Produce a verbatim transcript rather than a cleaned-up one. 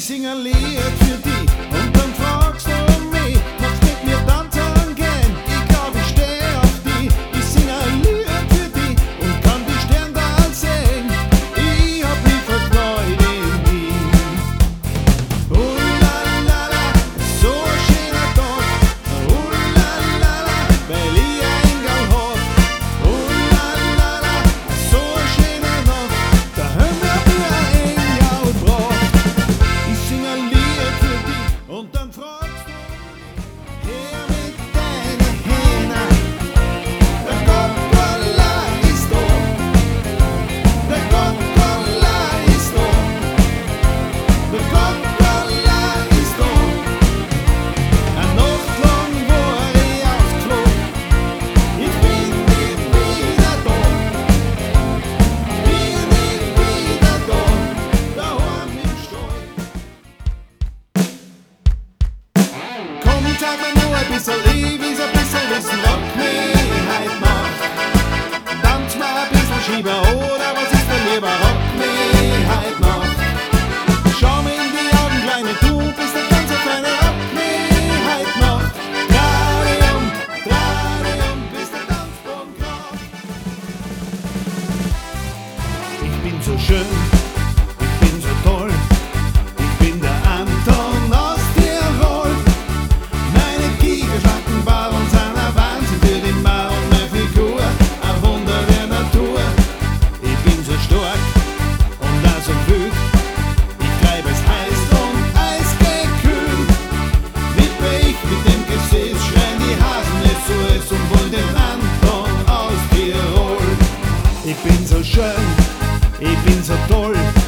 Ich sing ein Lied für dich und dann fragst du mich, magst mit mir tanzen gehen? Ich glaub, ich steh auf dich. Ich sing ein Lied für dich und kann die Sterne da sehen. Ich hab mich verkleid in Wien. Oh la la la, so ein schöner Tag. Oh la la la, weil ich ein Engel hab. Oh la la la, so ein schöner Nacht. Da haben wir mir ein Engel gebracht. Ich sing ein Lied für dich und dann fragst du mich, her mit deinen Händen. Der Coppola ist da, der Coppola ist da, der Coppola ist da. Eine Nacht lang war ich aufs Klo, ich bin nicht wieder da, bin nicht wieder da, daheim im Stall. Komm, sag mir nur ein bisschen, ich will's ein bisschen wissen, was mich heut macht. Tanz mal ein bisschen Schieber, oder was ist denn lieber, was mich heut macht? Schau mir in die Augen, Kleine, du bist ein ganz feiner, was mich heut macht. Dreh dich um, dreh dich um, bis der Tanzboden kracht. Ich bin so schön, ich bin so toll, ich bin der Anton aus Tirol. Meine Tigerschattenbauern sind ein Wahnsinn für die Mauer und meine Figur, ein Wunder der Natur. Ich bin so stark und auch so wild, ich treib es heiß und eisgekühlt. Mit mir ich mit dem Gesäß schreien die Hasen es so es und wollen den Anton aus Tirol. Ich bin so schön, ich bin so toll,